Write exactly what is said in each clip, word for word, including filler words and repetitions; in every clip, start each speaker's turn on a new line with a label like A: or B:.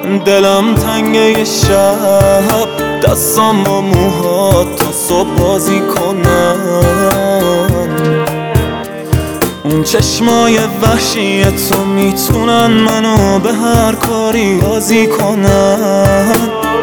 A: دلم تنگه شب، دستم با موهات تا صبح بازی کنن. اون چشمای وحشی تو میتونن منو به هر کاری راضی کنن.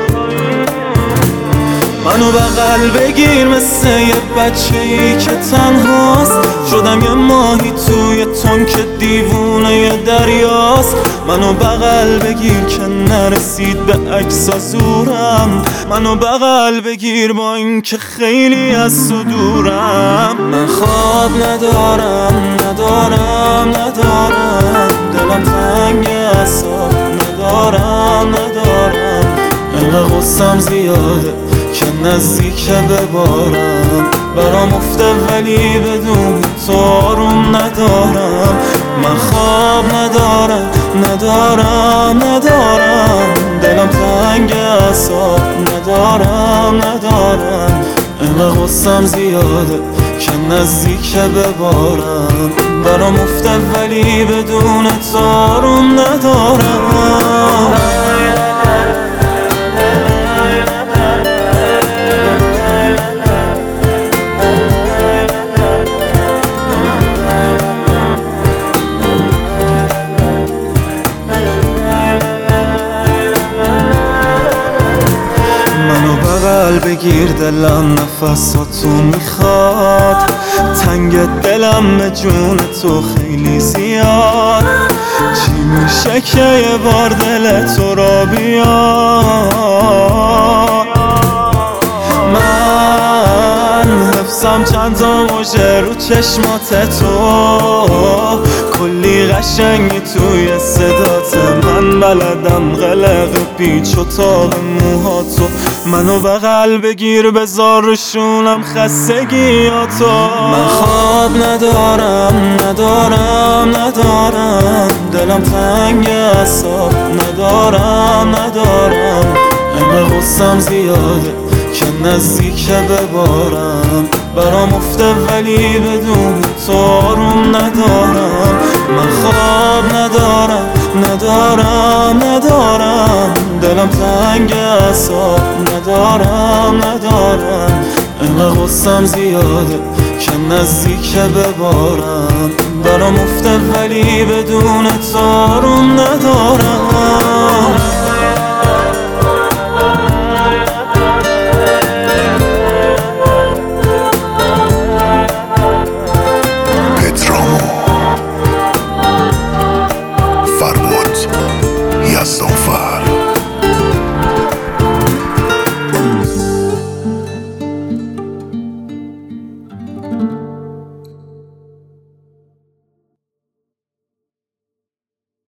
A: منو بغل بگیر مثل یه بچه‌ای که تنهاست، شدم یه ماهی توی تنک دیوونه یه دریاست. منو بغل بگیر که نرسید به عکس زورم، منو بغل بگیر با این که خیلی از تو دورم. من خواب ندارم ندارم ندارم، دلم تنگ اعصاب ندارم ندارم. انقدر غصم زیاده که نزدیک ببارم، برام افته ولی بدون تو آروم ندارم. من خواب ندارم ندارم ندارم، دلم تنگ اعصاب ندارم ندارم. انقدر غصم زیاده که نزدیک ببارم، برام افته ولی بدون تو آروم ندارم. بگیر دلم نفساتو میخواد، تنگ دلم به جون تو خیلی زیاد. چی میشه که یه بار دل تو را بیاد؟ من حفظم چند تا مژه رو چشمات تو، کلی قشنگی توی صدات من، بلدم قلق پیچ و تاب موهاتو. منو بغل بگیر بذار روشونم خستگیاتو. من خواب ندارم ندارم ندارم، دلم تنگ اعصاب ندارم ندارم. انقدر غصم زیاده که نزدیک ببارم، برام افته ولی بدون تو آروم ندارم. من خواب ندارم ندارم ندارم، دلم تنگ اعصاب ندارم ندارم. انقدر غصم زیاده که نزدیک ببارم، برام افته ولی بدون تو آروم ندارم.